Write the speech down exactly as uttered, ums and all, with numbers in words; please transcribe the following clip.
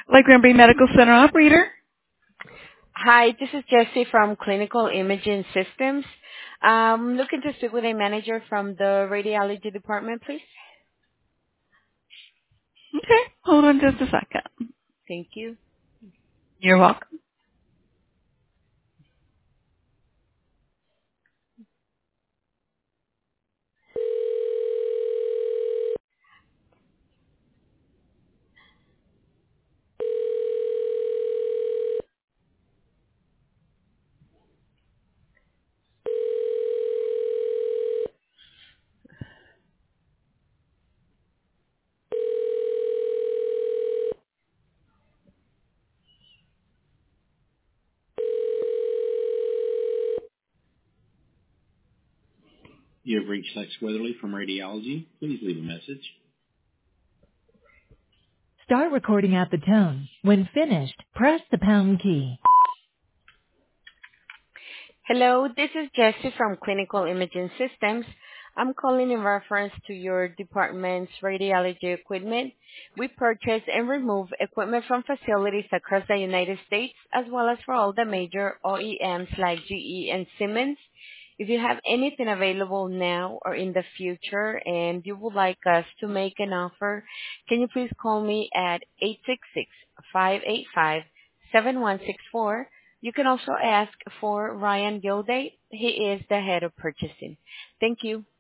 Like Granby Medical Center operator. Hi, this is Jessie from Clinical Imaging Systems. I'm looking to speak with a manager from the radiology department, please. Okay, hold on just a second. Thank you. You're welcome. You have reached Lex Weatherly from Radiology. Please leave a message. Start recording at the tone. When finished, press the pound key. Hello, this is Jessie from Clinical Imaging Systems. I'm calling in reference to your department's radiology equipment. We purchase and remove equipment from facilities across the United States, as well as for all the major O E Ms like G E and Siemens. If you have anything available now or in the future and you would like us to make an offer, can you please call me at eight six six, five eight five, seven one six four. You can also ask for Ryan Gilday. He is the head of purchasing. Thank you.